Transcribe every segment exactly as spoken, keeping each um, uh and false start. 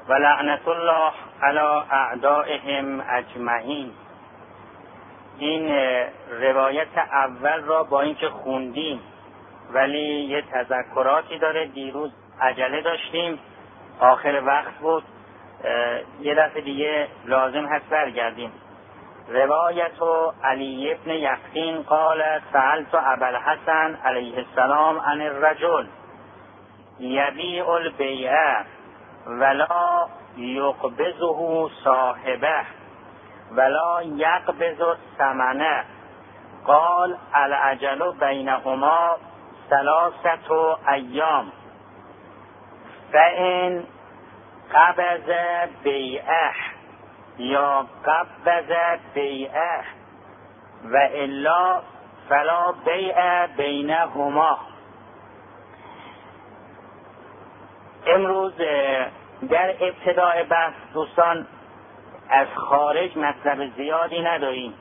و لعنت الله علی اعدائهم اجمعین. این روایت اول را با اینکه خوندیم ولی یه تذکراتی داره. دیروز عجله داشتیم، آخر وقت بود، یه دفعه دیگه لازم هست برگردیم. روایت علی ابن یقطین قال سألت ابا الحسن علیه السلام عن الرجل یبیع البیع ولا یقبضه صاحبه ولا یقبض الثمن قال العجل بینهما ثلاثة ایام فإن قبض بیعه یا قبض بیعه و الا فلا بیع بینهما. امروز در ابتدای بحث دوستان از خارج مطلب زیادی نداریم،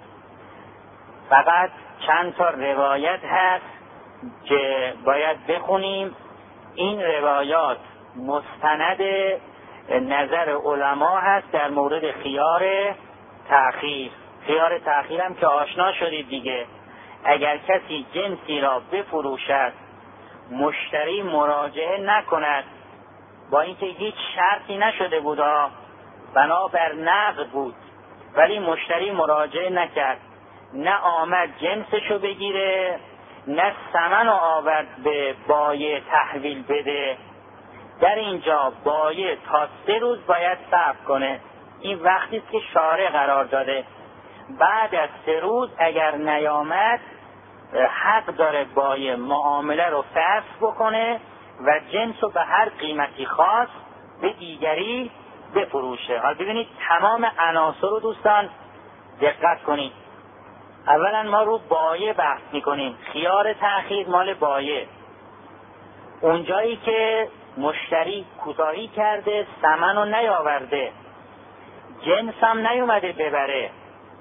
فقط چند تا روایت هست که باید بخونیم. این روایات مستند نظر علما هست در مورد خیار تأخیر. خیار تأخیر هم که آشنا شدید دیگه. اگر کسی جنسی را بفروشد مشتری مراجعه نکند، با اینکه هیچ شرطی نشده بود، بنابر نقد بود، ولی مشتری مراجعه نکرد، نه آمد جنسشو بگیره نه ثمن آورد به بایع تحویل بده، در اینجا بایع تا سه روز باید صبر کنه. این وقتی که شارع قرار داده. بعد از سه روز اگر نیامد حق داره بایع معامله رو فسخ بکنه و جنس رو به هر قیمتی خاص به دیگری بفروشه. حالا ببینید تمام عناصر رو دوستان دقت کنید. اولا ما رو بایع بحث میکنیم. خیار تأخیر مال بایع. اونجایی که مشتری کوتاهی کرده، ثمن رو نیاورده، جنس هم نیومده ببره،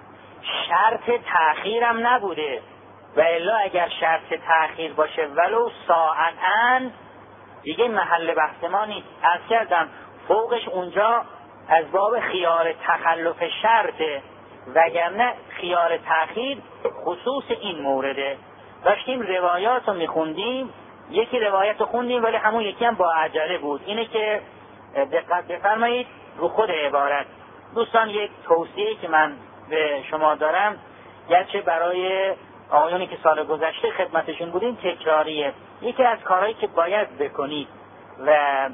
شرط تأخیر هم نبوده، و الا اگر شرط تأخیر باشه ولو ساعتاً دیگه محل بحث ما نیست. از کردم فوقش اونجا از باب خیار تخلف شرطه، وگرنه خیار تأخیر خصوص این مورده. داشتیم روایات رو میخوندیم، یکی روایت رو خوندیم ولی همون یکی هم با عجله بود. اینه که دقت بفرمایید رو خود عبارت. دوستان یک توصیه که من به شما دارم، گرچه برای آقایونی که سال گذشته خدمتشون بودیم تکراریه، یکی از کارهایی که باید بکنید و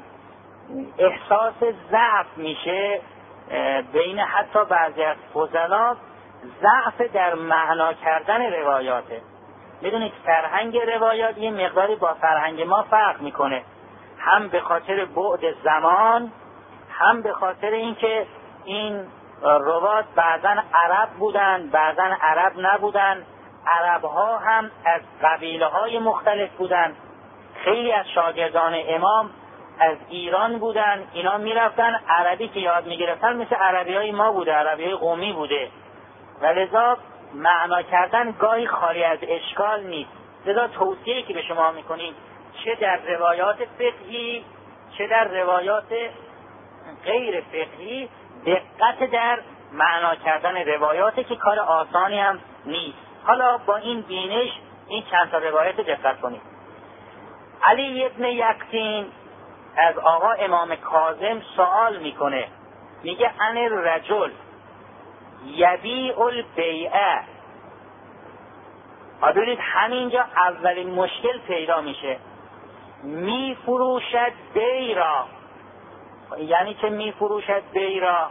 احساس ضعف میشه بین حتی بعضی از فضلا، ضعف در معنا کردن روایاته. میدونید فرهنگ روایات یه مقداری با فرهنگ ما فرق میکنه، هم به خاطر بعد زمان، هم به خاطر اینکه این روات بعضا عرب بودن بعضا عرب نبودن. عرب ها هم از قبیله های مختلف بودن. خیلی از شاگردان امام از ایران بودن، اینا میرفتن عربی که یاد میگرفتن مثل عربی های ما بوده، عربی های قومی بوده، و لذا معنا کردن گاهی خالی از اشکال نیست. لذا توصیه‌ای که به شما میکنیم چه در روایات فقهی چه در روایات غیر فقهی دقت در معنا کردن روایاتی که کار آسانی هم نیست. حالا با این بینش این چند تا روایت دقت کنید. علی ابن یقطین از آقا امام کاظم سوال میکنه، میگه ان الرجل یبیع البیع. ببینید همینجا اولین مشکل پیدا میشه. میفروشد بی را، یعنی چه میفروشد بی را؟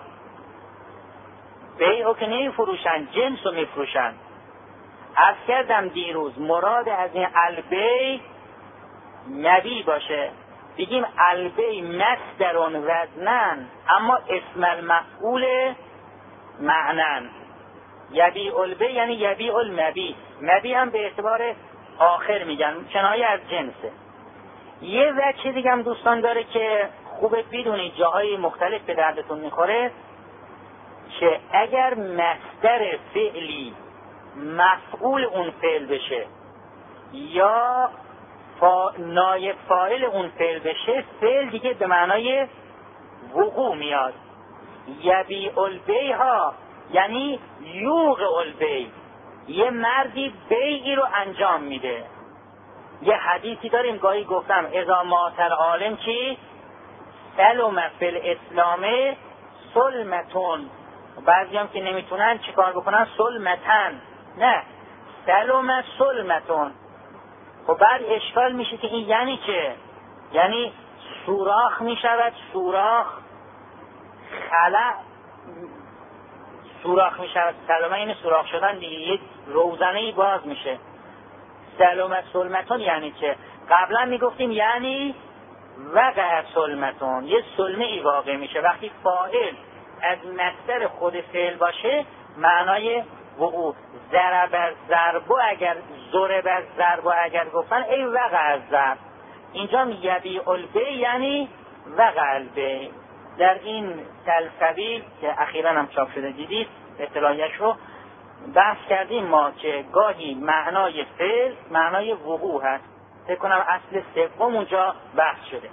بیعو که نمیفروشن، جنس رو میفروشن. عرض کردم دیروز مراد از این البی نبی باشه، بگیم البی مصدرون وزنن اما اسم المفعول معنن. یبیع البی یعنی یبیع المبی. مبی هم به اعتبار آخر میگن، کنایه از جنسه. یه وجه دیگه هم دوستان داره که خوبه بدونید، جاهای مختلف به دردتون میخوره، که اگر مصدر فعلی مفعول اون فعل بشه یا فا... نایب فاعل اون فعل بشه، فعل دیگه به معنای وقوع میاد. یبیع البیع یعنی یوقع البیع، یه مردی بیعی رو انجام میده. یه حدیثی داریم گاهی گفتم اذا مات العالم چی؟ سلم فی الاسلام سلمتون. بعضی هم که نمیتونن چیکار بکنن؟ سلمتن. نه، سلم سلمتون. خب بعد اشکال میشه که این یعنی چه؟ یعنی سوراخ میشود، سوراخ خلع سوراخ میشود. سلمه این سوراخ شدن دیگه، یک روزنه‌ای باز میشه. سلم سلمتون یعنی چه؟ قبلا میگفتیم یعنی وقع سلمتون، یه سلمه ای واقع میشه. وقتی فاعل از مصدر خود فعل باشه معنای وقوع. ضرب ضرب اگر ضرب ضرب اگر گفتن ای وقع ضرب. اینجا یبیع البیع یعنی وقع البیع. در این سلسبیل که اخیراً هم چاپ شده دیدید اطلاعیش رو بحث کردیم ما که گاهی معنای فعل معنای وقوع هست. فکر کنم اصل سوم اونجا بحث شده.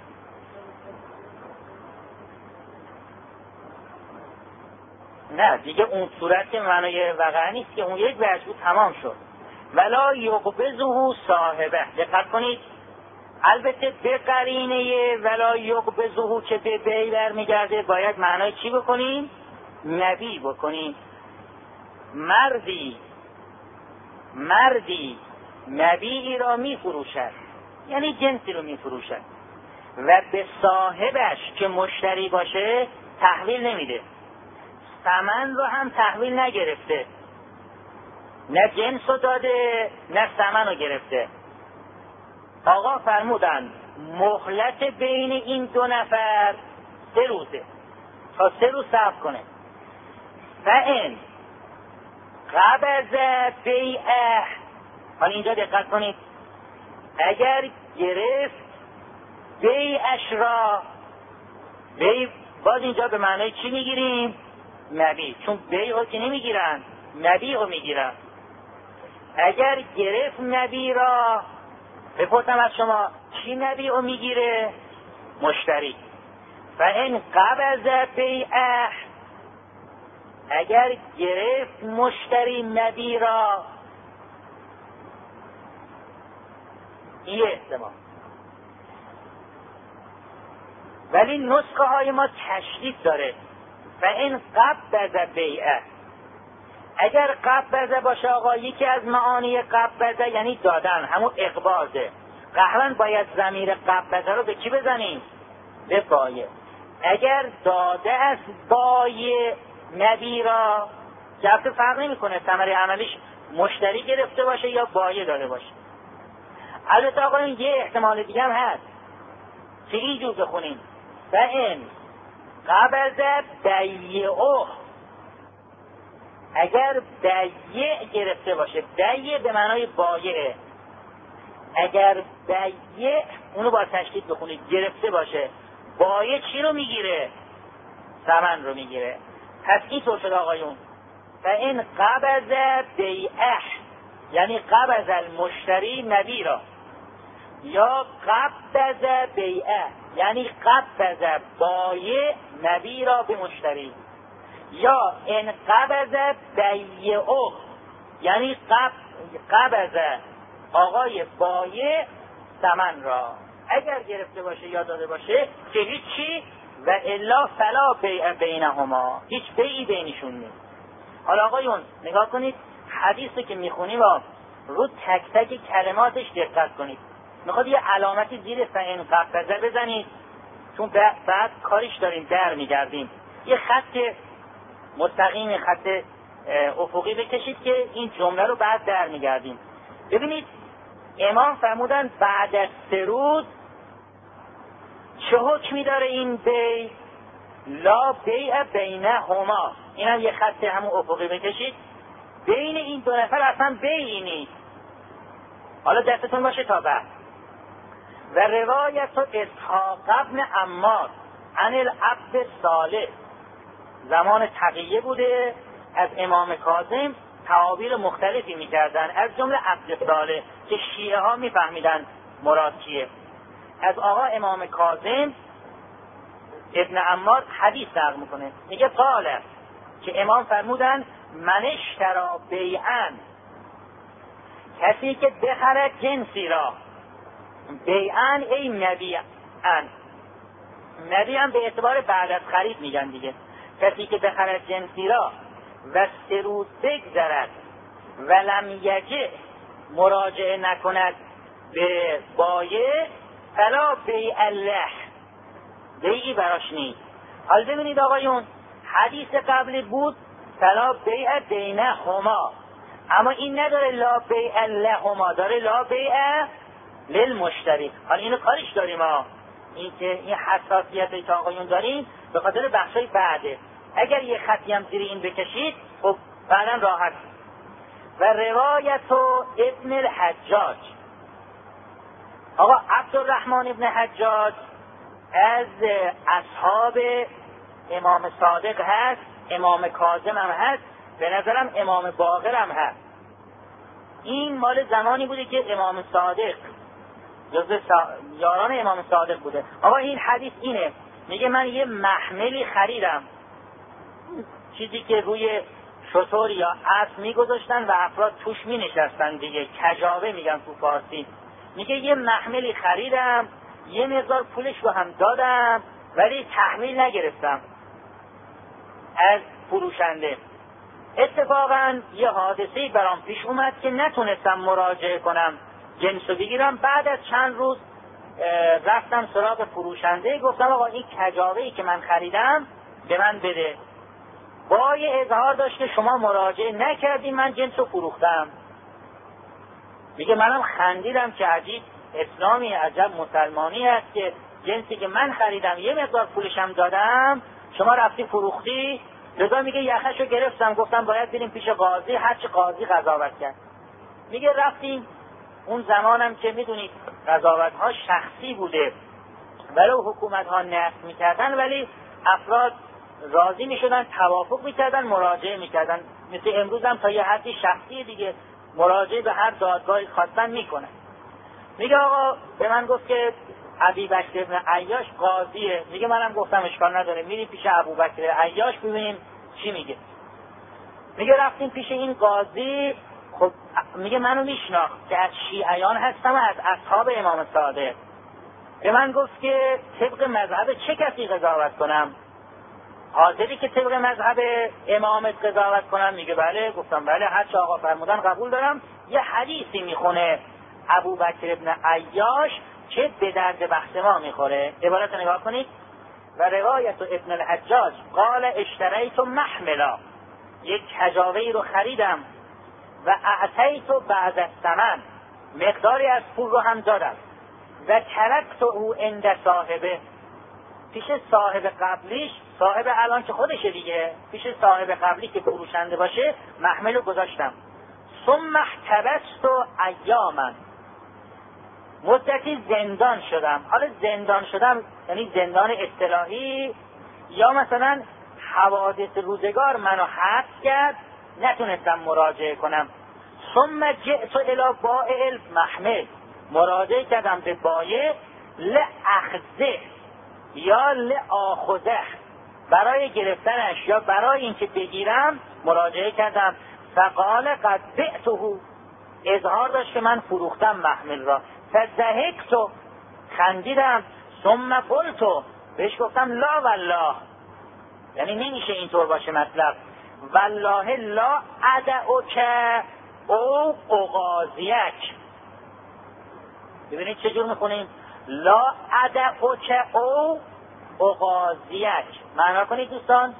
نه دیگه اون صورت که معنای وقع نیست که اون یک وجه بود تمام شد. ولا یقبضه صاحبه. دقت کنید البته به قرینه ولا یقبضه که به بی برمیگرده باید معنای چی بکنیم؟ نبی بکنیم. مردی مردی نبی را می فروشد، یعنی جنسی رو می فروشد و به صاحبش که مشتری باشه تحویل نمیده. ثمن رو هم تحویل نگرفته، نه جنس رو داده نه ثمن رو گرفته. آقا فرمودن مهلت بین این دو نفر سه روزه، تا سه روز صبر کنه. فإن قبض بیعه، حالا اینجا دقت کنید، اگر گرفت بیعش را، بیع باز اینجا به معنای چی میگیریم؟ نبی، چون بیع رو که نمیگیرن، نبی رو میگیرن. اگر گرفت نبی را، بپرسم از شما چی نبی رو میگیره؟ مشتری. فإن قبض بیعه، اگر گرفت مشتری نبی را، این احتمال. ولی نسخه های ما تشدید داره. فإن قبض بیعه، اگر قبض باشه آقا، یکی از معانی قبض یعنی دادن، همون اقباضه. قهرن باید ضمیر قبض رو به کی بزنیم؟ به بایع. اگر داده از بایع نبی را، جبت فرق نمی کنه ثمره عملیش مشتری گرفته باشه یا بایع داده باشه. البته آقا این یه احتمال دیگه هم هست که اینجور بخونیم فإن قبض بیعه، اگر بیع گرفته باشه، بیع به معنای بایعه، اگر بیع اونو با تشدید بخونید گرفته باشه، بایع چی رو میگیره؟ ثمن رو میگیره. پس این طور شد آقایون. فإن قبض بیعه یعنی قبض المشتری نبی را، یا قبض بیعه یعنی قبض بایع نبی را به مشتری، یا ان قبض بیعه یعنی قبض آقای بایع ثمن را، اگر گرفته باشه یا داده باشه که هیچی، و الا فلا بیع بینهما، هیچ بیعی بینشون نیست. حالا آقایون نگاه کنید حدیثی که میخونیم و رو تک تک کلماتش دقت کنید. میخواد یه علامتی زیر فإن قبض بزنید، چون بعد کاریش داریم در میگردیم. یه خط مستقیم، خط افقی بکشید که این جمله رو بعد در میگردیم. ببینید امام فرمودن بعد از سه روز چه حکمی داره این بیع؟ لا بیع بینهما. این هم یه خط همون افقی بکشید، بین این دو نفر اصلا بیعی نیست. حالا دستتون باشه تا بعد. و روایت اسحاق ابن عمار عن العبد صالح، زمان تقیه بوده، از امام کاظم تعابیر مختلفی میکردن، از جمله عبد صالح که شیعه ها میفهمیدن مراد چیه. از آقا امام کاظم ابن عمار حدیث نقل میکنه، میگه قال که امام فرمودن من اشترا بیعا، کسی که بخرد جنسی را، بیعا ای مبیعا، مبیعا به اعتبار بعد از خرید میگن دیگه، کسی که بخرد جنسی را و سه روز بگذرد و لم یجع، مراجعه نکند به بایع، فلا بیع الله، بیعی براش نیست. حال ببینید آقایون، حدیث قبلی بود فلا بیع بینهما، اما این نداره لا بیع لهما، داره لا بیع للمشتری. حال اینو کارش داریم ها، این که این حساسیتی که آقایون داریم به خاطر بخشای بعده، اگر یه خطی هم زیر این بکشید خب بعدا راحت. و روایت ابن الحجاج، آقا عبدالرحمن ابن حجاج از اصحاب امام صادق هست، امام کاظم هم هست، به نظرم امام باقر هم هست. این مال زمانی بوده که امام صادق جزو سا... یاران امام صادق بوده. آقا این حدیث اینه، میگه من یه محملی خریدم، چیزی که روی شطور یا اسب میگذاشتن و افراد توش مینشستن دیگه، کجاوه میگن تو فارسی. میگه یه محملی خریدم، یه مقدار پولش رو هم دادم ولی تحویل نگرفتم از فروشنده. اتفاقا یه حادثه‌ای برام پیش اومد که نتونستم مراجعه کنم جنسو بگیرم. بعد از چند روز رفتم سراغ فروشنده، گفتم آقا این کجاوه‌ای که من خریدم به من بده. با یه اظهار داشت که شما مراجعه نکردیم، من جنسو فروختم. میگه منم خندیدم که عجیب اسلامی، عجب مسلمانی هست که جنسی که من خریدم یه مقدار پولشم دادم شما رفتی فروختی. لذا میگه یخشو گرفتم، گفتم باید بریم پیش قاضی، هرچی قاضی قضاوت کرد. میگه رفتیم، اون زمانم که میدونید قضاوت ها شخصی بوده ولو حکومت ها نصب میکردن ولی افراد راضی میشدن، توافق میکردن، مراجعه میکردن. مثل امروز هم تا یه حدی شخصی دیگه مراجعه به هر دادگاهی خواستن میکنن. میگه آقا به من گفت که ابوبکر ابن عیاش قاضیه. میگه منم گفتم اشکال نداره، میریم پیش ابوبکر عیاش ببینیم چی میگه. میگه رفتیم پیش این قاضی. خب میگه منو میشناخت که از شیعیان هستم و از اصحاب امام صادق. به من گفت که طبق مذهب چه کسی قضاوت کنم؟ حاضری که طبق مذهب امامت قضاوت کنم؟ میگه بله. گفتم بله، هر چه آقا فرمودن قبول دارم. یه حدیثی میخونه ابوبکر ابن عیاش چه به درد بحث ما میخوره. عبارت نگاه کنید. و روایت ابن الحجاج قال اشتریت محملا، یک کجاوه‌ای رو خریدم و اعطیت بعد الثمن، مقداری از پول رو هم دادم و ترکت او عند صاحبه، پیش صاحب قبلیش، صاحب الان که خودشه دیگه، پیش صاحب قبلی که فروشنده باشه محمل رو گذاشتم. ثم احتبست ایاما، مدتی زندان شدم. حالا زندان شدم یعنی زندان اصطلاحی یا مثلا حوادث روزگار منو حبس کرد، نتونستم مراجعه کنم. ثم جئت الی بائع المحمل، مراجعه کردم به بایع لأخذه یا لآخذه، برای گرفتنش یا برای اینکه بگیرم مراجعه کردم. فقال قد بعته، اظهار داشت که من فروختم محمل را. فضحکت، خندیدم. ثم قلت، بهش گفتم لا والله، یعنی نمیشه اینطور باشه مطلب، والله لا ادعوک او اغازیک. ببینید چجور میخونیم، لا ادعوک او اغازیک. معنا کنید دوستان،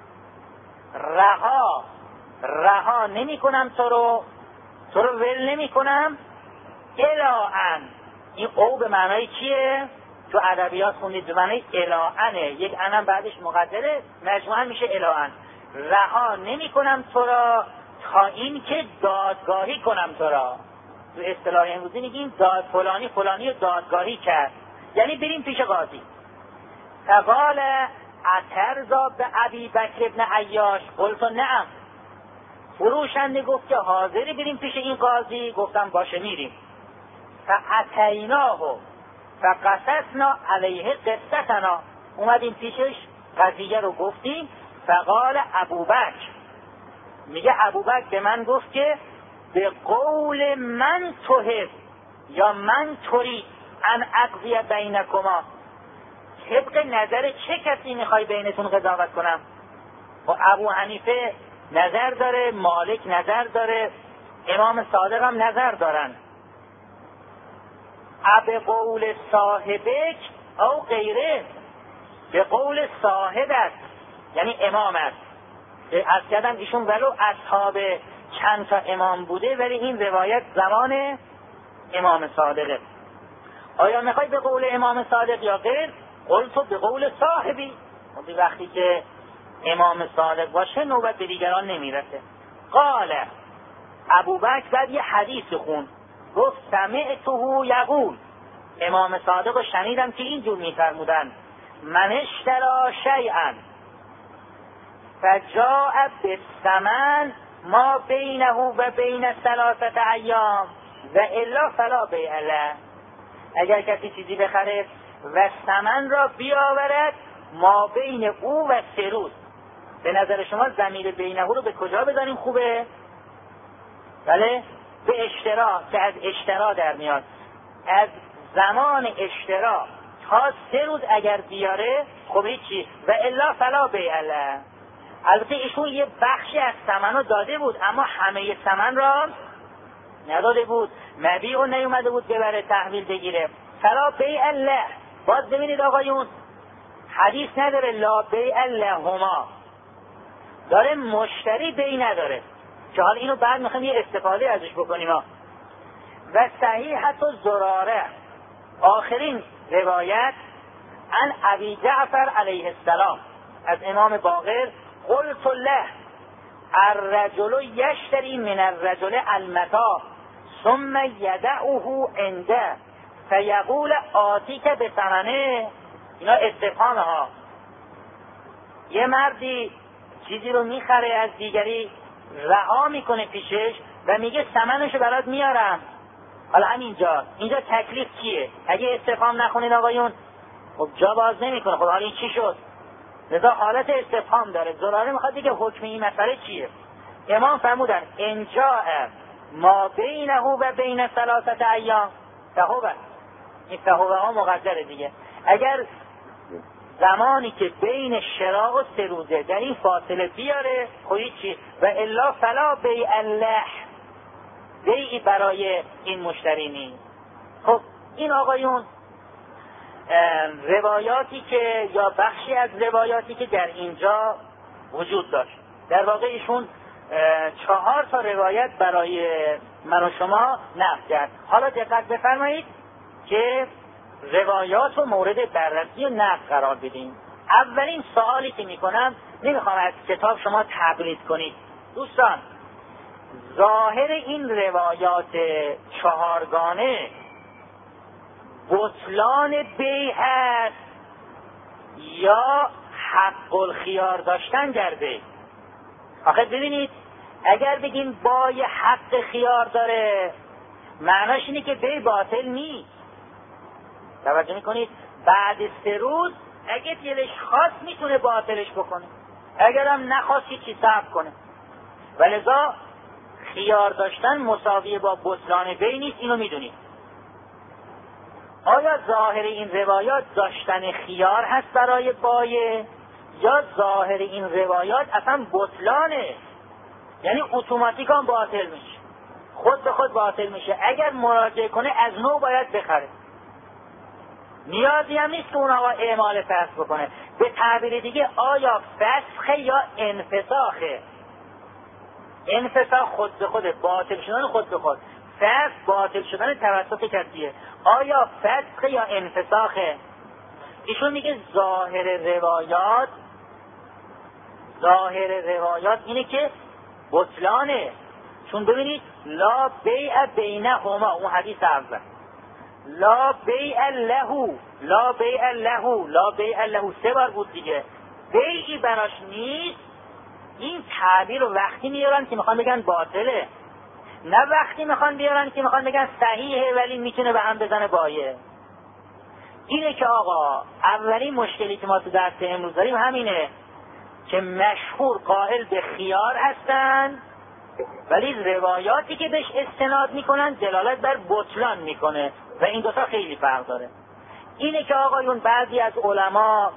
رها رها نمی کنم تو رو، تو رو ول نمی کنم. الاان، این او به معنای چیه؟ تو ادبیات خوندید به معنای الاانه، یک انم بعدش مقدره، مجموعا میشه الاان. رها نمی کنم تو را تا این که دادگاهی کنم تو را. تو اصطلاح امروزی میگیم داد فلانی فلانی دادگاهی کرد، یعنی بریم پیش قاضی. فقال اترضا به ابی بکر ابن عیاش؟ قلت نعم. فروشنده گفت که حاضری بریم پیش این قاضی؟ گفتم باشه میریم. فاتیناه فقصصنا علیه قصتنا، اومدیم پیشش قضیه رو گفتیم. فقال ابوبکر، میگه ابوبکر به من گفت که به قول من تحب یا من ترید ان اقضی بینکما، طبق نظر چه کسی میخوای بینتون قضاوت کنم؟ و ابو حنیفه نظر داره، مالک نظر داره، امام صادق هم نظر دارن. به قول صاحبک او غیره، به قول صاحب است یعنی امام است. از کردن ایشون ولو اصحاب چند تا امام بوده ولی این روایت زمان امام صادقه. آیا میخوای به قول امام صادق یا غیر؟ قلتو به قول صاحبی. وقتی که امام صادق باشه نوبت به دیگران نمیرسه. قال ابوبکر بعد یه حدیث خون، گفت سمعته یقول، امام صادق رو شنیدم که اینجور میفرمودن من اشترا شیئا فجاء بالثمن ما بینه و بین ثلاثه ایام و الا فلا بیع له. اگر کسی چیزی بخره و ثمن را بیاورد ما بین او و سه روز، به نظر شما ضمیر بینه رو به کجا بذاریم خوبه؟ بله به اشترا، که از اشترا در میاد. از زمان اشترا تا سه روز اگر بیاره خب هیچی، و الا فلا بیع له. البته ایشون یه بخشی از ثمن رو داده بود اما همه ثمن را نداده بود، مبیع و نیومده بود ببره تحویل بگیره. فلا بیع له. باز ببینید آقایون حدیث نداره لا بیع لهما، داره مشتری بی نداره، که حالا اینو بعد میخوایم یه استفاده ازش بکنیم ها. و صحیحت و زراره، آخرین روایت عن ابی جعفر علیه السلام از امام باقر، قلت له الرجل یشتری من الرجل المتاع ثم یدعه عنده فیقول آتیک به ثمنه. اینا استفهام ها. یه مردی چیزی رو میخره از دیگری، رها میکنه پیشش و میگه ثمنشو برات میارم. حالا همینجا اینجا تکلیف کیه؟ اگه استفهام نخونید آقایون خب جا باز نمیکنه. خب حالا این چی شد؟ لذا حالت استفهام داره. زراره میخواد دیگه حکم این مسئله چیه؟ امام فرمودن انجاء ما بینه و بین ثلاثه ایام فهو، این فهو ها مقدره دیگه. اگر زمانی که بین شراء و سه روزه در این فاصله بیاره خب چی؟ و الا فلا بیع الله، بیعی برای این مشتری نیست. خب این آقایون روایاتی که یا بخشی از روایاتی که در اینجا وجود داشت، در واقع ایشون چهار تا روایت برای من و شما نقل کرد. حالا دقت بفرمایید که روایات و مورد بررسی و نقل قرار بدیم. اولین سوالی که میکنم، نمیخوام از کتاب شما تقلید کنید دوستان، ظاهر این روایات چهارگانه بطلان بیع هست یا حق الخیار داشتن در بیع؟ آخه ببینید اگر بگیم بای حق خیار داره معناش اینه که بیع باطل نیست. توجه میکنید؟ بعد سه روز اگه دلش خواست میتونه باطلش بکنه، اگرم نخواست چی صبر کنه. ولذا خیار داشتن مساویه با بطلان بیع نیست، اینو میدونید. آیا ظاهر این روایات داشتن خیار هست برای بایع یا ظاهر این روایات اصلا بطلانه، یعنی اتوماتیک هم باطل میشه، خود به خود باطل میشه. اگر مراجعه کنه از نو باید بخره، نیازی هم نیست که اون آقا اعمال فسخ بکنه. به تعبیر دیگه آیا فسخه یا انفساخه؟ انفساخ خود به خود، باطل شدن خود به خود، فسخ باطل شدن توسط کسیه. آیا فسخه یا انفساخه؟ ایشون میگه ظاهر روایات ظاهر روایات اینه که بطلانه، چون ببینید لا بیع بینهما، اون حدیث اول لا بیع له لا بیع له لا بیع له سه بار بود دیگه، بیعی براش نیست. این تعبیر رو وقتی میارن که میخوان بگن باطله، نه وقتی میخوان بیارن که میخوان بگن صحیحه ولی میتونه به هم بزنه بایع. اینه که آقا اولین مشکلی که ما تو درس امروز داریم همینه که مشهور قائل به خیار هستن، ولی روایاتی که بهش استناد میکنن دلالت بر بطلان میکنه و این دوتا خیلی فرق داره. اینه که آقایون بعضی از علما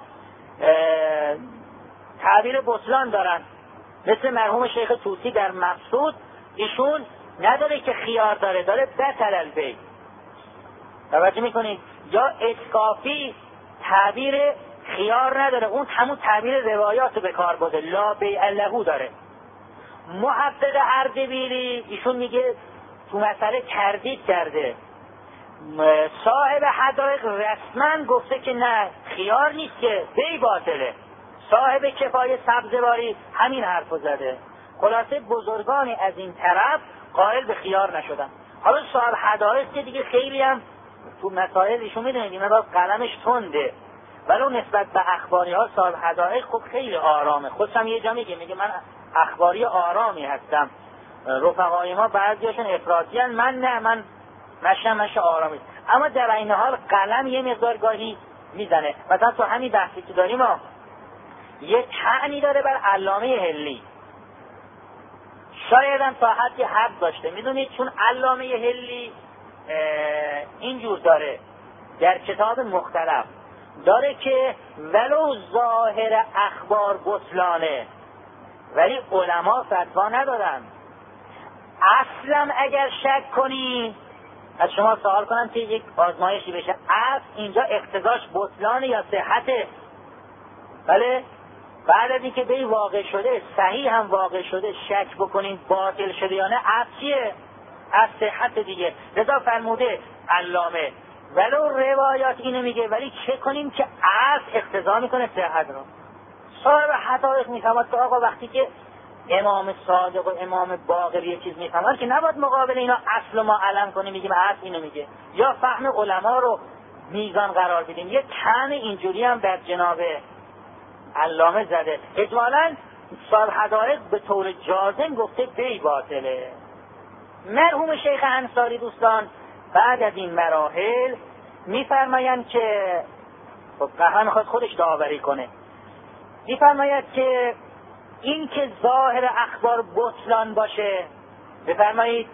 تعبیر بطلان دارن، مثل مرحوم شیخ طوسی در مقصود، ایشون نداره که خیار داره، داره بطل البیع. توجه میکنید؟ یا اسکافی تعبیر خیار نداره، اون همون تعبیر روایات به کار برده، لا بیع له داره. محقق اردبیلی ایشون میگه تو مسئله تردید کرده، صاحب حدائق رسما گفته که نه خیار نیست که بی باطله. صاحب کفایه سبزواری همین حرفو زده. خلاصه بزرگانی از این طرف قائل به خیار نشدن. حالا صاحب حدائق که دیگه خیلی هم تو مسائل ایشون میدونید این باز قلمش تنده، ولو نسبت به اخباری ها صاحب حدائق خب خیلی آرامه. خودم یه جا میگه میگه من اخباری آرامی هستم، رفقای ما بعضیاشون افراطی هستن، من نه، من مشه مشه آرامی. اما در این حال قلم یه مقدار گاهی میزنه. مثلا تو همین بحثی که داریم ما یه طعنی داره بر علامه هلی، شاید هم تا حدی حق داشته. میدونید چون علامه هلی اینجور داره در کتاب مختلف داره که ولو ظاهر اخبار بطلانه، ولی علما فتوا ندادن. اصلا اگر شک کنی از شما سوال کنم که یک آزمایشی بشه، اصل اینجا اقتضاش بطلانه یا صحته؟ بله، بعد از اینکه به واقع شده، صحیح هم واقع شده، شک بکنین باطل شده یا نه، اصل چیه؟ از صحت دیگه. لذا فرموده علامه ولو روایات اینو میگه، ولی چه کنیم که اصل اقتضا میکنه صحت رو. صاحب حدائق میفهمد که آقا وقتی که امام صادق و امام باقر یه چیز میفهمد که نباید مقابل اینا اصل ما علم کنیم بگیم اصل اینو میگه، یا فهم علما رو میزان قرار بدیم. یه طعن اینجوری هم در جناب علامه زده. اجمالاً صاحب حدائق به طور جازم گفته بی باطله. مرحوم شیخ انصاری دوستان بعد از این مراحل میفرمایند که خب قهر میخواد خودش داوری کنه، میفرماید که این که ظاهر اخبار بطلان باشه، بفرمایید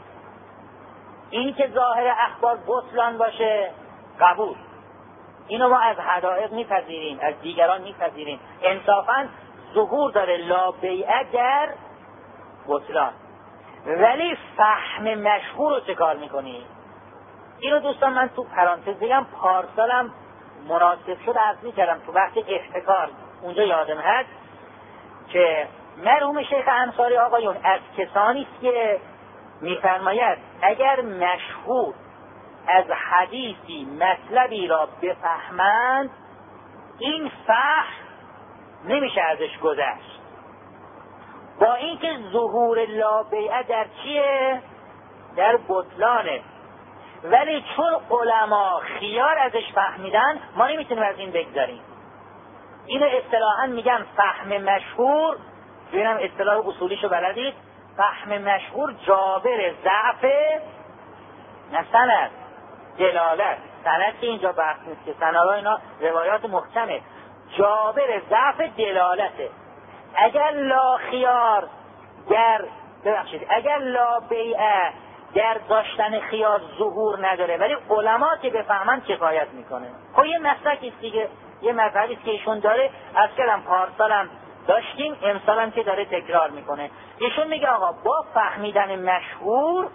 این که ظاهر اخبار بطلان باشه قبول، اینو ما از حدائق میپذیریم، از دیگران میپذیریم. انصافا ظهور داره لا بیعه در بطلان، ولی فهم مشهور رو چه کار میکنی؟ اینو دوستان من تو پرانتز بگم، پارسالم مناسب شد عرض میکردم تو وقت احتکار، اونجا یادم هست که مرحوم شیخ انصاری آقایون از کسانی است که میفرماید اگر مشهور از حدیثی مطلبی را بفهمند، این فهم نمیشه ازش گذشت، با اینکه ظهور لا بیعه در چیه؟ در بطلانه، ولی چون علما خیار ازش فهمیدن ما نمیتونیم از این بگذاریم. اینو اصطلاحاً میگن فهم مشهور، ببینم اصطلاح اصولیشو بلدید، فهم مشهور جابر ضعف نه سند، دلالت. سند که اینجا بحث نیست که سندها اینا روایات محکمه، جابر ضعف دلالته. اگر لا خیار در ببخشید اگر لا بیعه در داشتن خیار ظهور نداره، ولی علما که بفهمن کفایت میکنه. خب یه مسلکی است دیگه، یه مذهبی است که ایشون داره، از کلم پارسالم داشتیم، امسالم که داره تکرار میکنه. ایشون میگه آقا با فهمیدن مشهور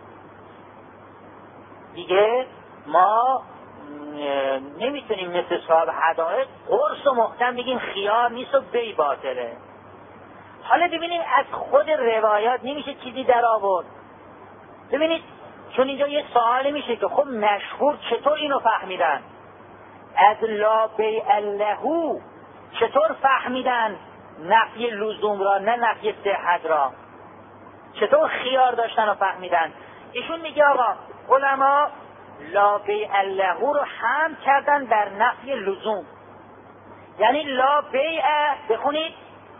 دیگه ما نمیتونیم مثل صاحب حدائق قرص و محکم بگیم خیار نیست و بی باطله. حالا ببینید از خود روایات نمیشه چیزی در آورد. ببینید چون اینجا یه سوالی میشه که خب مشهور چطور اینو فهمیدن؟ از لا بیع له چطور فهمیدن نفی لزوم را نه نفی صحت را؟ چطور خیار داشتن و فهمیدن؟ ایشون میگه آقا علما لا بیع له رو هم کردن بر نفی لزوم، یعنی لا بیع بخونید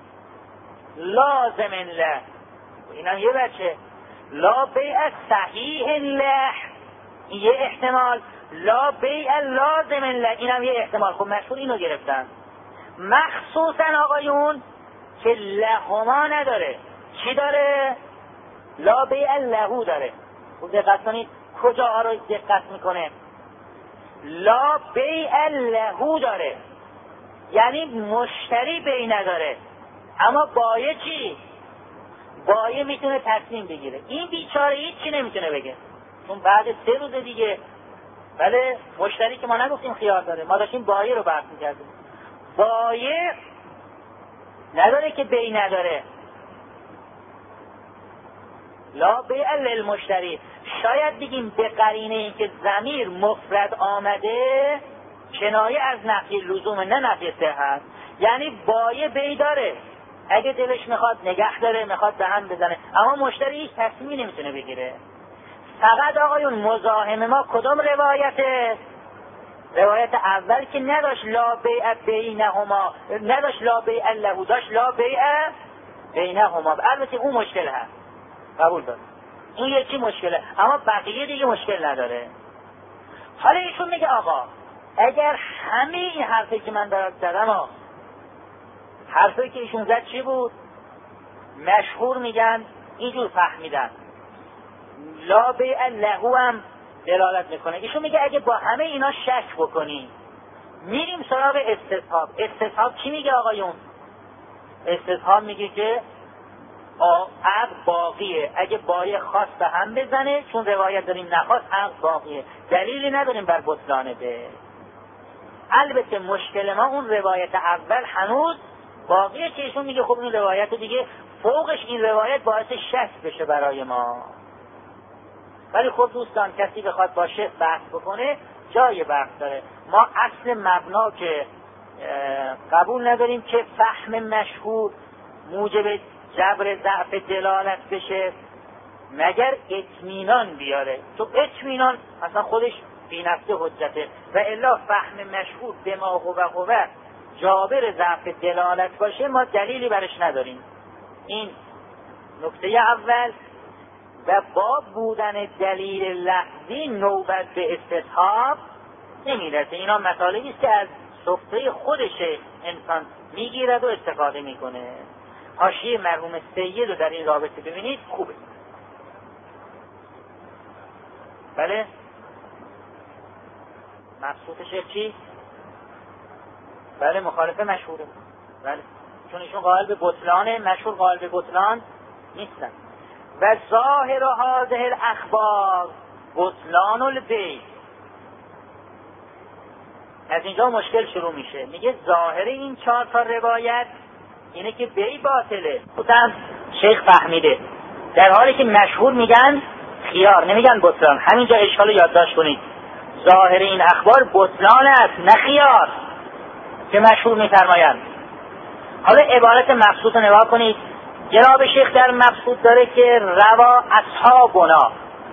لازم له، اینا یه بچه لا بیع صحیح له، این یه احتمال، لا بیع لازم له، اینم یه احتمال. خب مشهور اینو گرفتن، مخصوصا آقایون که لهما نداره. چی داره؟ لا بیع لهو داره. خب دقت کنید کجاها رو دقت میکنه. لا بیع لهو داره یعنی مشتری بی نداره، اما بایع چی؟ بایع میتونه تصمیم بگیره. این بیچاره هیچی نمیتونه بگه، چون بعد سه روز دیگه بله مشتری که ما نگفتیم خیار داره، ما داشتیم بایع رو بحث میکردیم. بایع نداره که بی نداره. لا بیع للمشتری. شاید بگیم به قرینه این که ضمیر مفرد آمده کنایه از نفی لزوم نه نفی صحت، یعنی بایع بی داره، اگه دلش میخواد نگه داره، میخواد دهن بزنه، اما مشتری هیچ تصمیمی نمیتونه بگیره. فقط آقایون مزاحم ما کدوم روایته؟ روایت اول که نداشت لا بیع بینهما، نداشت لا بیع له، داشت لا بیع بینهما. البته اون مشکل هست، قبول دارم، این یکی مشکله، اما بقیه دیگه مشکل نداره. حالا ایشون میگه آقا اگر همه این حرفی که من دارم زدم، حرفی که ایشون زد چی بود؟ مشهور میگن اینجور فهمیدن لا بیع له هم دلالت میکنه. ایشون میگه اگه با همه اینا شک بکنیم میریم سراغ استصحاب. استصحاب چی میگه آقایون؟ استصحاب میگه که عقد باقیه، اگه بایع خواست به هم بزنه، چون روایت داریم نخواست، عقد باقیه، دلیلی نداریم بر بطلان به. البته مشکل ما اون روایت اول هنوز باقیه که ایشون میگه خب این روایت دیگه فوقش این روایت باعث شک بشه برای ما. ولی خب دوستان کسی بخواد باشه بحث بکنه جای بحث داره. ما اصل مبنا که قبول نداریم که فهم مشهور موجب جبر ضعف دلالت بشه مگر اطمینان بیاره، تو اطمینان اصلا خودش بی نفس حجته، و الا فهم مشهور به ما هو هو جابر ضعف دلالت باشه ما دلیلی برش نداریم. این نکته اول. و با بودن دلیل لفظی نوبت به استصحاب نمیرسه. اینا مطالبی است که از سفره خودش انسان میگیرد و استفاده میکنه. حاشیه مرحوم سید رو در این رابطه ببینید خوبه. بله مقصود شیخ چی؟ بله مخالفه مشهوره. بله چون ایشون قائل به بطلانه، مشهور قائل به بطلان نیستن. و ظاهر هذه الاخبار بطلان البیع. از اینجا مشکل شروع میشه. میگه ظاهر این چهار تا روایت اینه که بیع باطله. خودم شیخ فهمیده، در حالی که مشهور میگن خیار، نمیگن بطلان. همینجا اشکال یادداشت کنید. ظاهر این اخبار بطلان است نه خیار که مشهور میفرمایند. حالا عبارت مقصود رو نگاه کنید. جناب شیخ در مقصود داره که روا اصحابنا،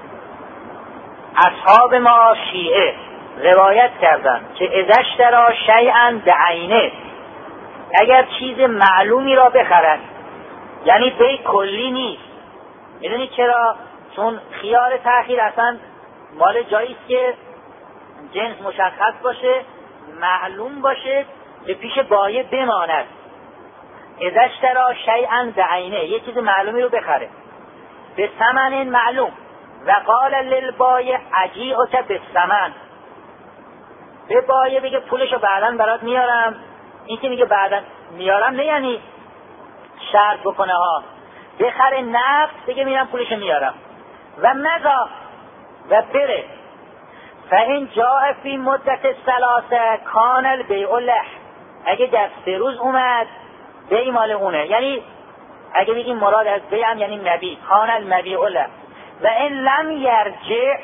اصحاب ما شیعه روایت کردن که اذا اشتری شیئا بعینه، اگر چیز معلومی را بخرد، یعنی بیع کلی نیست. میدونید چرا؟ چون خیار تأخیر اصلا مال جاییست که جنس مشخص باشه، معلوم باشه، به پیش بایع بماند. اذا اشتری شیئا بعینه، یه چیز معلومی رو بخره به ثمن معلوم، و قال للبایع اجیعک بالثمن، به بایع بگه پولشو بعداً برات میارم. این که میگه بعداً میارم نه یعنی شرط بکنه ها، بخره نقد بگه میرم پولشو میارم. و مضا و بره. فإن جاء فی مدت ثلاثه کان البیع له، اگه در سه روز اومد بیع مال اونه. یعنی اگه بگیم مراد از بیع هم یعنی مبیع، کان المبیع له. و ان لم یرجع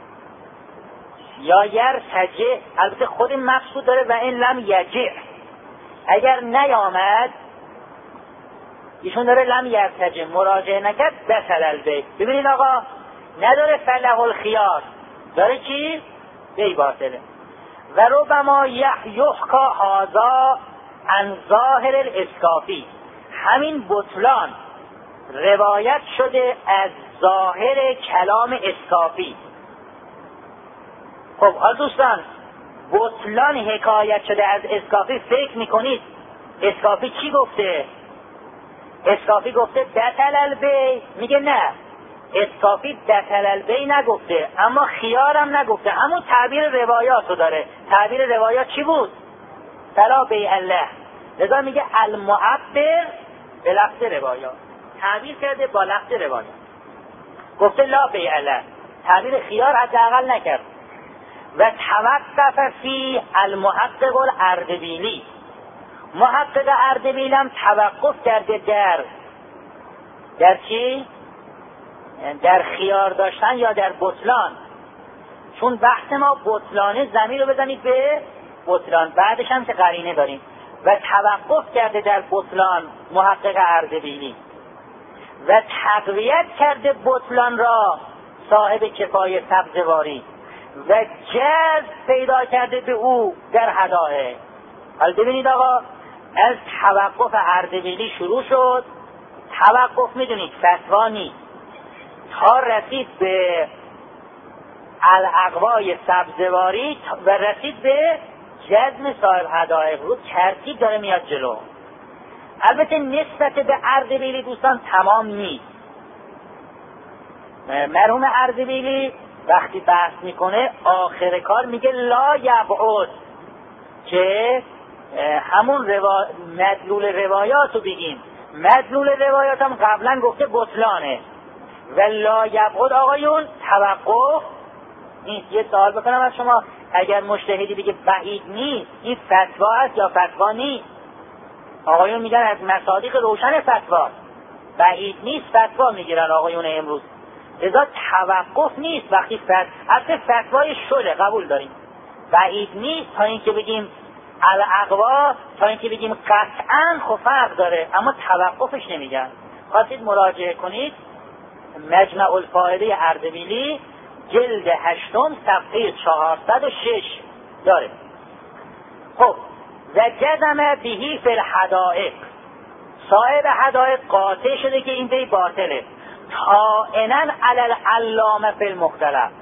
یا یرتجع، البته خود مقصود داره و ان لم یجع، اگر نیامد ایشون داره لم یرتجع، مراجعه نکرد بطل البیع. ببینید آقا نداره فله الخیار، داره چی؟ بیع باطله. و ربما یحکا هذا عن ظاهر الاسکافی، همین بطلان روایت شده از ظاهر کلام اسکافی. خب حال دوستان، بطلان حکایت شده از اسکافی فکر میکنید اسکافی چی گفته؟ اسکافی گفته بطل البی؟ میگه نه، اسکافی بطل البی نگفته، اما خیارم نگفته، همون تعبیر روایاتو داره. تعبیر روایات چی بود؟ فلا بیع الله. لذا میگه المعبر به لفظ روایات، تعبیر کرده با لفظ روایات، گفته لا بیع الله، تعبیر خیار حداقل نکرد. و توقف فی المحقق الاردبیلی، محقق اردبیلی هم توقف کرده در در چی؟ در خیار داشتن یا در بطلان. چون بحث ما بطلانه، زمین رو بزنید به بطلان، بعدش هم که قرینه داریم. و توقف کرده در بطلان محقق اردبیلی و تقویت کرده بطلان را صاحب کفایه سبزواری و جذب پیدا کرده به او در هدایق. حالا ببینید آقا، از توقف اردبیلی شروع شد. توقف میدونید فتوا نیست، تا رسید به الاقوای سبزواری و رسید به جزم صاحب هدایق، رو ترتیب داره میاد جلو. البته نسبت به اردبیلی دوستان تمام نیست. مرحوم اردبیلی وقتی بحث میکنه آخر کار میگه لا یبعد، که همون روا... مدلول روایات رو بگیم. مدلول روایات هم قبلا گفته بطلانه و لا یبعد آقایون توقف نیست. یه سوال بکنم از شما، اگر مجتهدی بگه بعید نیست، این فتوا است یا فتوا نیست؟ آقایون میگن از مصادیق روشن فتوا، بعید نیست فتوا میگیرن آقایون امروز. لذا توقف نیست وقتی فتوا، اصلا فتوای شله قبول داریم، بعید نیست تا اینکه بگیم الاقوا، تا اینکه بگیم قطعا خب فرق داره، اما توقفش نمیگن. خواستید مراجعه کنید مجمع الفائده اردبیلی جلد هشتم صفحه چهارصد و شش داره. خب و جزم بهی فی الحدائق، صاحب حدائق قاطع شده که این دی باطله. طائنا علی العلامه فی المختلف،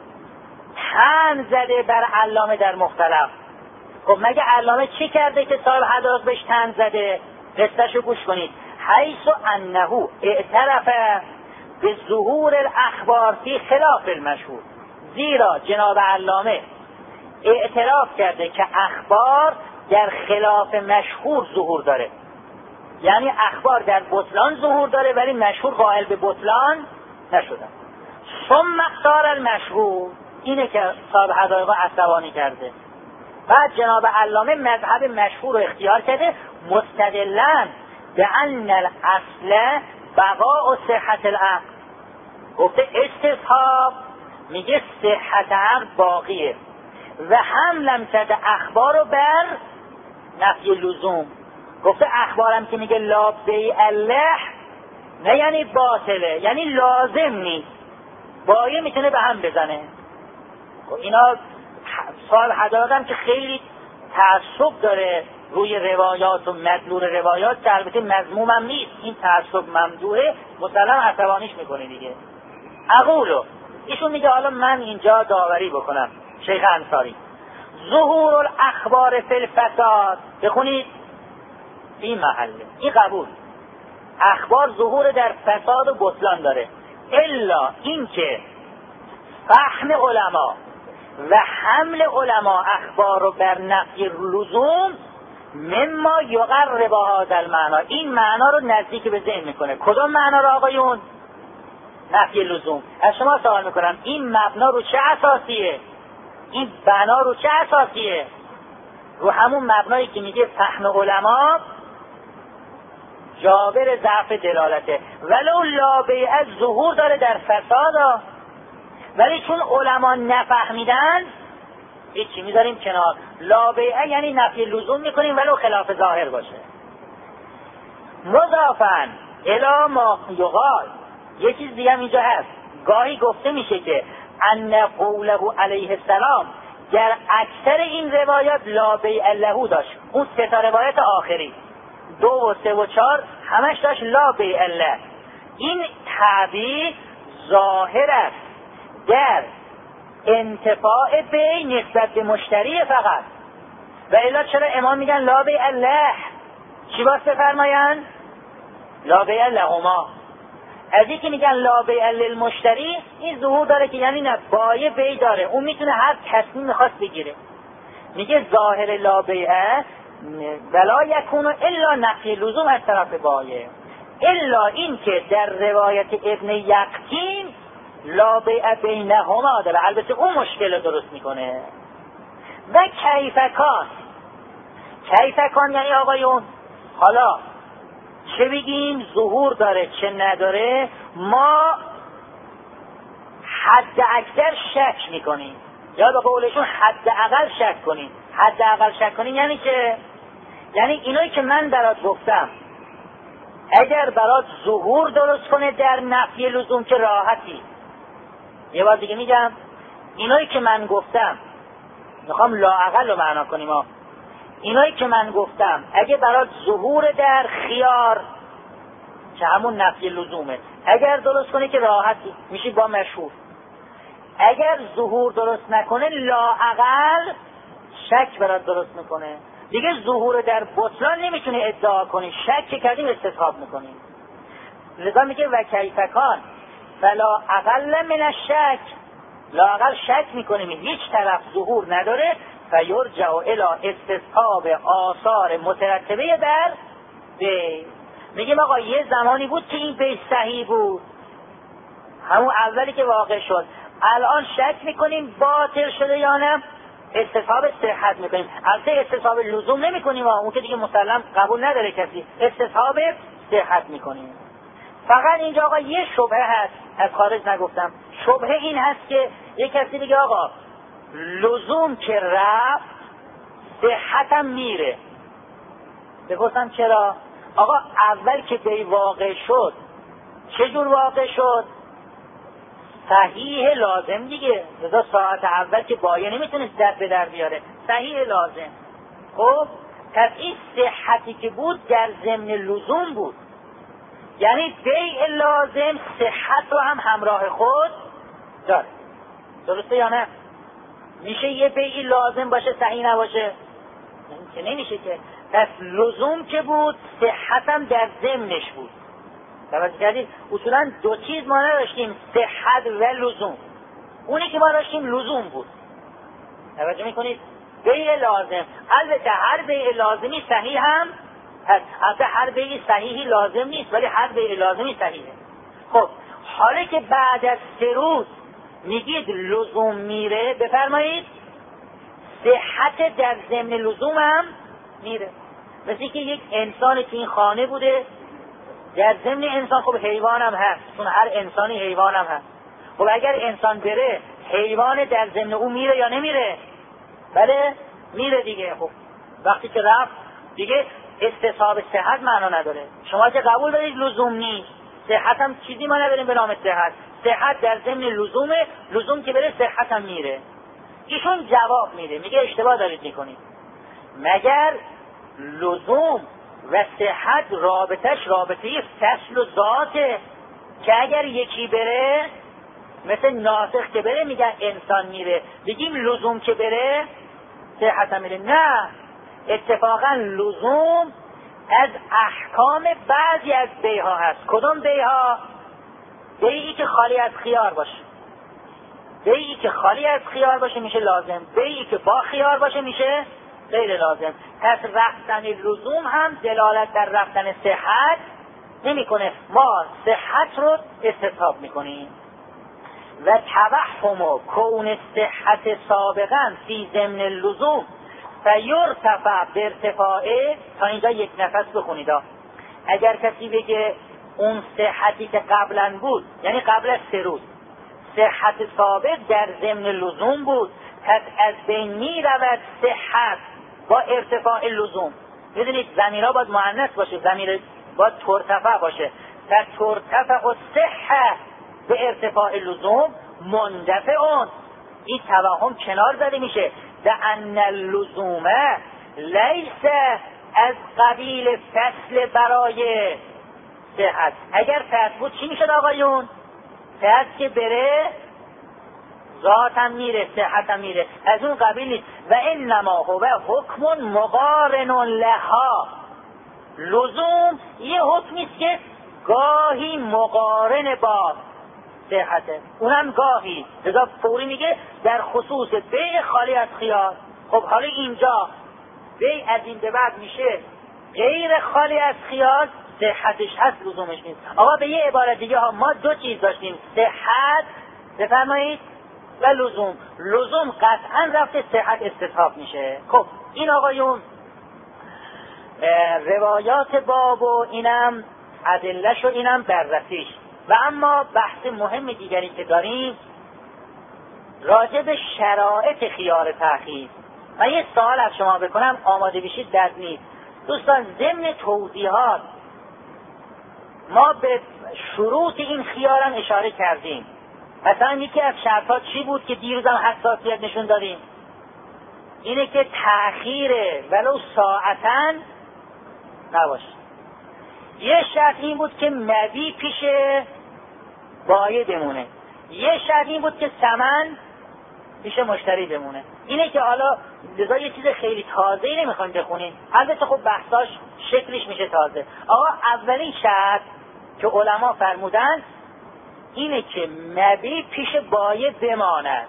تن زده بر علامه در مختلف. خب مگه علامه چی کرده که صاحب حدائق بهش تن زده؟ قصهشو گوش کنید. حیث انه اعترف به ظهور الاخبار فی خلاف المشهور، زیرا جناب علامه اعتراف کرده که اخبار در خلاف مشهور ظهور داره، یعنی اخبار در بطلان ظهور داره ولی مشهور قائل به بطلان نشدن. ثم اختار المشهور، اینه که صاحب حدائق عصبانی کرده. بعد جناب علامه مذهب مشهور رو اختیار کرده مستدلن به ان الاصل بقاء صحت العقل. گفته استصحاب میگه صحت عقل باقیه و حملم کرده اخبار رو بر نفی لزوم. گفته اخبارم که میگه لا بیع الله نه یعنی باطله، یعنی لازم نیست، بایه میتونه به هم بزنه. اینا صاحب حدائق که خیلی تعصب داره روی روایات و مدلول روایات، که البته مذموم هم نیست، این تعصب ممدوحه، مسلم عصبانیش میکنه دیگه. اقولو ایشون میگه حالا من اینجا داوری بکنم، شیخ انصاری، ظهور الاخبار فی الفساد، بخونید این محله، این قبول، اخبار ظهور در فساد و بطلان داره، الا اینکه فهم علما و حمل علما اخبار رو بر نفی لزوم مما یقرب هذا المعنی، این معنا رو نزدیک به ذهن میکنه. کدوم معنا رو آقایون؟ نفی لزوم. از شما سوال میکنم این مبنا رو چه اساسیه؟ این بنا رو چه اساسیه؟ رو همون مبنایی که میگه فهم علما جابر ضعف دلالته، ولو لابه از ظهور داره در فساد، ولی چون علما نفهمیدن هیچی میذاریم کنار. لابه یعنی نفی لزوم میکنیم ولو خلاف ظاهر باشه. مضافن الی ما یقال، یه چیز دیگه هم اینجا هست، گاهی گفته میشه که ان قوله علیه السلام در اکثر این روایات لا بیع له داشت. اون سه تا روایت آخری دو و سه و چهار همش داشت لا بیع له. این تعبیر ظاهر است در انتفاع بی نسبت به مشتری فقط. و الا چرا امام میگن لا بیع الله؟ چی باید بفرمایند؟ لا بیع لهما. از این که میگن لا بیع للمشتری، این ظهور داره که یعنی نه بایع بی داره، اون میتونه هر کسی میخواست بگیره. میگه ظاهر لا بیع ولا یکون الا نفی لزوم از طرف بایع، الا این که در روایت ابن یقطین لا بیع بینهما داره، البته اون مشکل درست میکنه. و کیفکان، کیفکان یعنی آقایون حالا چه بگیم ظهور داره چه نداره، ما حد اکثر شک میکنیم، یا به قولشون حد اقل شک کنیم. حد اقل شک کنیم یعنی چه؟ یعنی اینایی که من برات گفتم اگر برات ظهور درست کنه در نفی لزوم که راحتی. یه بار دیگه میگم، اینایی که من گفتم میخوام لااقل رو معنا کنیم ها. اینایی که من گفتم اگه برات ظهور در خیار که همون نفی لزومه اگر درست کنه که راحتی میشی با مشهور. اگر ظهور درست نکنه لااقل شک برات درست میکنه. دیگه ظهور در بطلان نمیتونه ادعا کنی، شک که کردیم استصحاب میکنیم. لذا میگه و کیفکان فلا اقل من الشک، لااقل شک میکنیم هیچ طرف ظهور نداره، فیرجع الی استصحاب آثار مترتبه در بی. میگیم آقا یه زمانی بود که این بی صحیح بود، همون اولی که واقع شد، الان شک میکنیم باطل شده یا نه، استصحاب صحت میکنیم. البته استصحاب لزوم نمیکنیم، اون که دیگه مسلم قبول نداره کسی، استصحاب صحت میکنیم. فقط اینجا آقا یه شبهه هست، از خارج نگفتم. شبهه این هست که یک کسی بگه آقا لزوم که رفت صحتم میره. بگفتم چرا؟ آقا اول که بی واقع شد چه جور واقع شد؟ صحیح لازم دیگه. لذا ساعت اول که بایع نمیتونست در به در بیاره، صحیح لازم. خب پس این صحتی که بود در ضمن لزوم بود، یعنی بیع لازم صحت رو هم همراه خود داره. درسته یا نه؟ میشه یه بیعی لازم باشه صحیح نباشه؟ که نمیشه که. پس لزوم که بود صحت هم در ضمنش بود. توجه کردید؟ اصولا دو چیز ما نداشتیم، صحت و لزوم. اونی که ما داشتیم لزوم بود. توجه میکنید؟ بیع لازم، البته هر بیع لازمی صحیح هم هست، البته هر بیع صحیحی لازم نیست، ولی هر بیع لازمی صحیحه. خب حالا که بعد از سه روز میگید لزوم میره، بفرمایید صحت در ضمن لزوم هم میره. مثل که یک انسانی که این خانه بوده، در ضمن انسان خب حیوان هم هست، چون هر انسانی حیوان هم هست. خب اگر انسان بره حیوان در ضمن او میره یا نمیره؟ بله میره دیگه. خب وقتی که رفت دیگه استصحاب صحت معنا نداره. شما که قبول دارید لزوم نیست، صحت هم چیزی ما نداریم به نام صحت. صحت در ضمن لزومه، لزوم که بره صحت هم میره. ایشون جواب میده، میگه اشتباه دارید میکنید. مگر لزوم و صحت رابطش رابطه فصل و ذاته که اگر یکی بره مثل ناسخ که بره میگن انسان میره، بگیم لزوم که بره صحت هم میره؟ نه، اتفاقا لزوم از احکام بعضی از بیعها هست. کدوم بیعها؟ بیعی که خالی از خیار باشه. بیعی که خالی از خیار باشه میشه لازم، بیعی که با خیار باشه میشه غیر لازم. پس رفتن لزوم هم دلالت در رفتن صحت نمیکنه، ما صحت رو استصحاب میکنیم. و توهم و کون صحت سابقا فی ضمن لزوم فیرتفع به ارتفاعه. تا اینجا یک نفس بخونید. اگر کسی بگه اون صحتی که قبلا بود، یعنی قبل از سه روز صحت سابق در ضمن لزوم بود، پس از بین می رود صحت با ارتفاع لزوم. میدونید ضمیرها باید مؤنث باشه، ضمیر باید ترتفع باشه. در ترتفع و صحت به ارتفاع لزوم مندفعون، این توهم کنار زده میشه. لأن اللزوم لیس از قبیل فصل برای صحت. اگر فصل بود چی میشد آقایون؟ فصل که بره ذات هم میره، صحت هم میره، از اون قبیل نیست. و انما هو حکم مقارن لها، لزوم یه حکمیست که گاهی مقارن با صحته، اونم گاهی. لذا فوری میگه در خصوص بیع خالی از خیار. خب حالا اینجا بیع از این به بعد میشه غیر خالی از خیار، صحتش هست لزومش نیست. آقا به یه عبارت دیگه ها ما دو چیز داشتیم، صحت بفرمایید و لزوم. لزوم قطعا رفته، صحت استثاب میشه. خب این آقایون روایات باب و اینم ادله‌ش و اینم بررسیش. و اما بحث مهم دیگری که داریم راجع به شرایط خیار تأخیر. من یه سوال از شما بکنم، آماده بشید، بد نیست دوستان. ضمن توضیحات ما به شروط این خیارم اشاره کردیم. مثلا یکی از شرطات چی بود که دیروز هم حساسیت نشون دادیم؟ اینه که تأخیر ولو ساعتن نباشه. یه شرط این بود که مبی پیش بایع بمونه. یه شرط این بود که ثمن پیش مشتری بمونه. اینه که حالا لذا یه چیز خیلی تازه‌ای نمیخوایم بخونیم، البته خب بحثاش شکلش میشه تازه. آقا اولین شرط که علما فرمودن اینه که مبی پیش بایع بماند.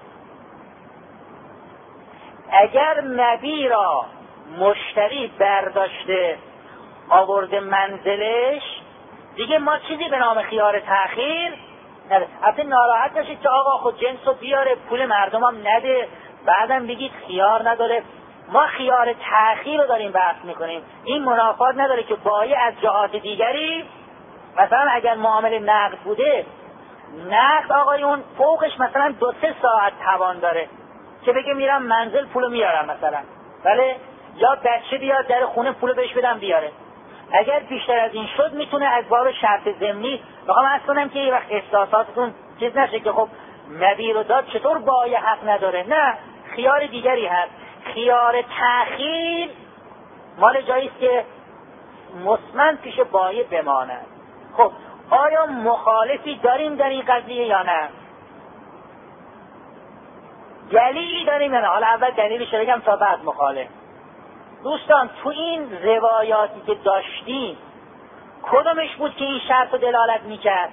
اگر مبی را مشتری برداشته آورده منزلش، دیگه ما چیزی به نام خیار تأخیر نده. البته ناراحت نشید که آقا خود جنس رو بیاره پول مردم هم نده بعدم بگید خیار نداره. ما خیار تأخیر رو داریم بحث میکنیم. این منافات نداره که بایع از جهات دیگری، مثلا اگر معامله نقد بوده، نقد آقایون فوقش مثلا دو سه ساعت توان داره که بگه میرم منزل پولو میارم مثلا، بله، یا بچه بیاد در خونه پولو بهش بدم بیاره. اگر بیشتر از این شد میتونه از باب شرط ضمنی. میخوام عرض کنم که یه وقت احساساتتون چیز نشه که خب مبی رو داد چطور بایع حق نداره. نه، خیار دیگری هست. خیار تأخیر مال جاییست که مصمم پیش بایع بماند. خب آیا مخالفی داریم در این قضیه یا نه؟ دلیلی داریم یا نه؟ حالا اول دلیلش رو بگم تا بعد مخالف. دوستان تو این روایاتی که داشتیم کدومش بود که این شرط رو دلالت میکرد؟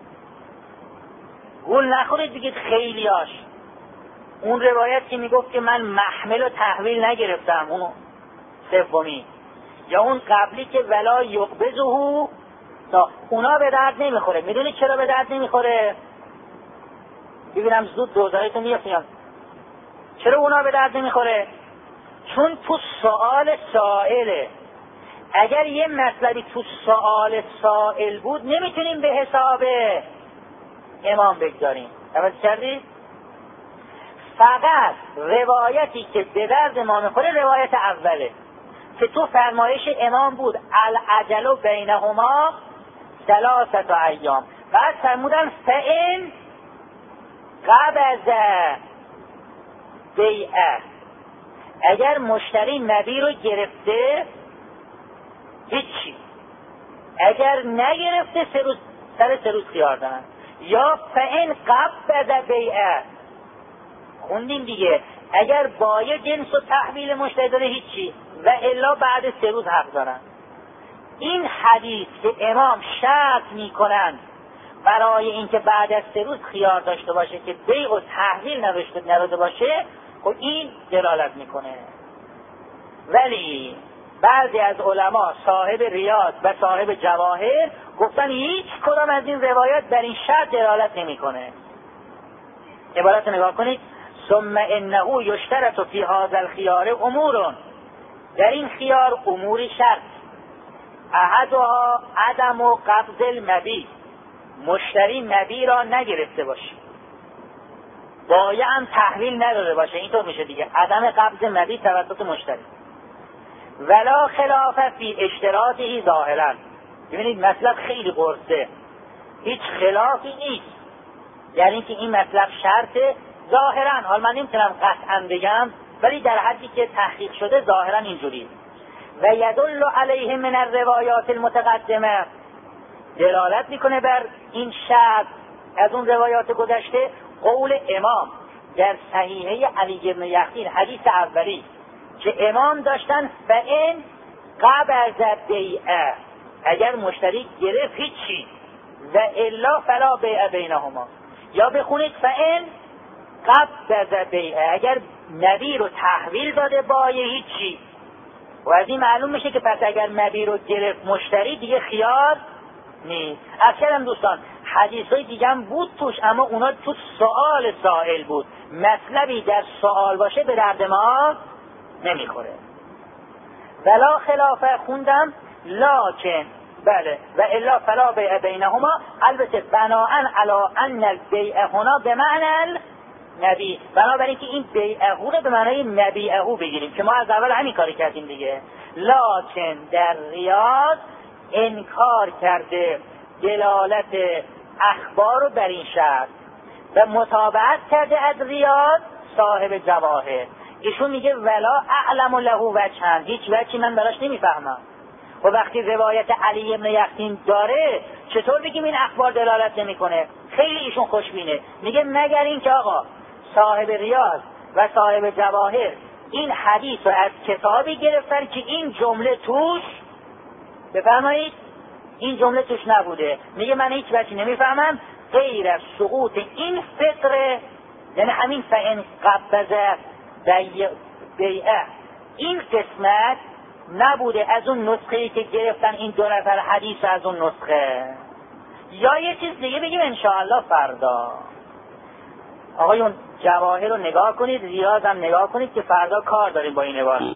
گول نخورید بگید خیلیاش. اون روایت که میگفت که من محمل و تحویل نگرفتم، اونو سومی، یا اون قبلی که ولا یقبضه، اونا به درد نمیخوره. میدونی چرا به درد نمیخوره؟ ببینم زود دوزایتون میفهمم چرا اونا به درد نمیخوره. چون تو سوال سائله. اگر یه مطلبی تو سوال سائل بود نمیتونیم به حساب امام بگذاریم. توجه کردید؟ فقط روایتی که به درد ما میخوره روایت اوله که تو فرمایش امام بود العجل بینهما ثلاثه ایام. بعد فرمودن فإن قبض بیعه، اگر مشتری مبی رو گرفته هیچی، اگر نگرفته سه روز سر سه روز خیار دارن. یا فإن قبض بیعه، خوندیم دیگه، اگر بایع جنس و تحویل مشتری داره هیچی، و الا بعد سه روز حق دارن. این حدیث که امام شرط میکنن برای اینکه بعد از سه روز خیار داشته باشه که بیع و تحویل نداشته باشه، خب این دلالت میکنه. ولی بعضی از علما صاحب ریاض و صاحب جواهر گفتن هیچ کدام از این روایات در این شرط دلالت نمیکنه. عبارت نگاه کنید: ثم انه یشترط فی هذا الخیار امور، در این خیار امور شرط، احدها عدم و قبض المبی، مشتری مبی را نگرفته باشه، بایع هم تحویل نداده باشه، اینطور میشه دیگه، عدم قبض مبی توسط مشتری. ولا خلاف فی اشتراطه ظاهرا. ببینید مطلب خیلی قرصه، هیچ خلافی نیست، یعنی که این مطلب شرطه ظاهرا. حال من نمیتونم قطعا بگم، ولی در حدی که تحقیق شده ظاهرا اینجوری. و یدل علیه من الروایات المتقدمه، دلالت میکنه بر این شرط از اون روایات گذشته قول امام در صحیحه علی بن یقطین حدیث اولی که امام داشتن و این قبض بیعه، اگر مشتری گرفت هیچی و الا فلا بیعه بینهما، یا بخونید فین قبض بیعه، اگر نبی رو تحویل داده بایه هیچی. و از این معلوم میشه که پس اگر نبی رو گرفت مشتری دیگه خیار نیست. اکثرا دوستان حدیث های دیگه هم بود توش، اما اونا تو سوال سائل بود، مطلبی در سوال باشه به درد ما نمیخوره. ولا خلافه خوندم لاکن بله و الا فلا بیع بینهما، البته بناءن علی ان البیع هنا به معنی نبی، بنابراین که این بیعه رو به معنای نبیعه بگیریم که ما از اول همین کاری کردیم دیگه. لاکن در ریاض انکار کرده دلالت اخبار رو بر این شرط و متابعت کرده از ریاض صاحب جواهر. ایشون میگه ولا اعلم له وجها، هیچ وجهی من براش نمیفهمم. و وقتی روایت علی بن یقطین داره چطور بگیم این اخبار دلالت نمیکنه؟ خیلی ایشون خوشبینه، میگه مگر این که آقا صاحب ریاض و صاحب جواهر این حدیث رو از کتابی گرفتن که این جمله توش، بفرمایید این جمله توش نبوده. میگه من هیچ وجهی نمیفهمم غیر از سقوط این فطره، یعنی همین فإن قبض بیعه، این قسمت نبوده از اون نسخه‌ای که گرفتن این دو نفر حدیث از اون نسخه. یا یه چیز دیگه بگیم انشاءالله فردا. آقایون جواهر رو نگاه کنید، ریاض هم نگاه کنید که فردا کار داریم با این عبارت.